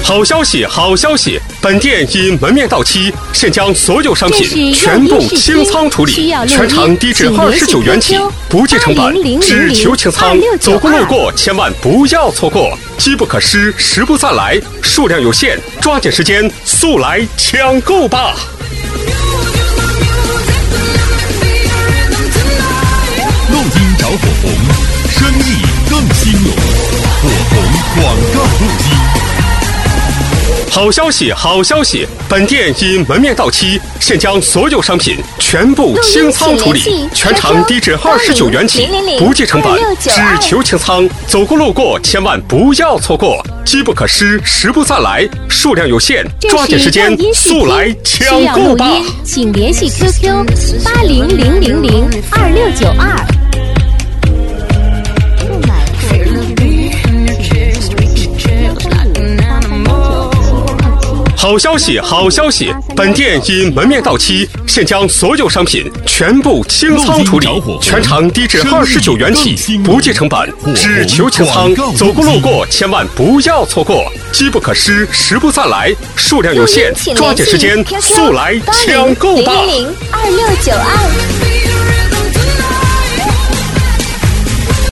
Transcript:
好消息，好消息！本店因门面到期，现将所有商品全部清仓处理，全场低至29元起，不计成本，只求清仓。走过路过，千万不要错过！机不可失，时不再来，数量有限，抓紧时间，速来抢购吧！ 录音找火红，生意更兴隆，火红广告录音。 好消息，好消息！本店因门面到期，现将所有商品全部清仓处理，全场低至29元起，不计成本，只求清仓。走过路过，千万不要错过！机不可失，时不再来，数量有限，抓紧时间，速来抢购吧！ 请联系 QQ 8000026992。 好消息，好消息！本店因门面到期，现将所有商品全部清仓处理，全场低至29元起，不计成本，只求清仓。走过路过，千万不要错过！机不可失，时不再来，数量有限，抓紧时间，速来抢购吧！ 002692。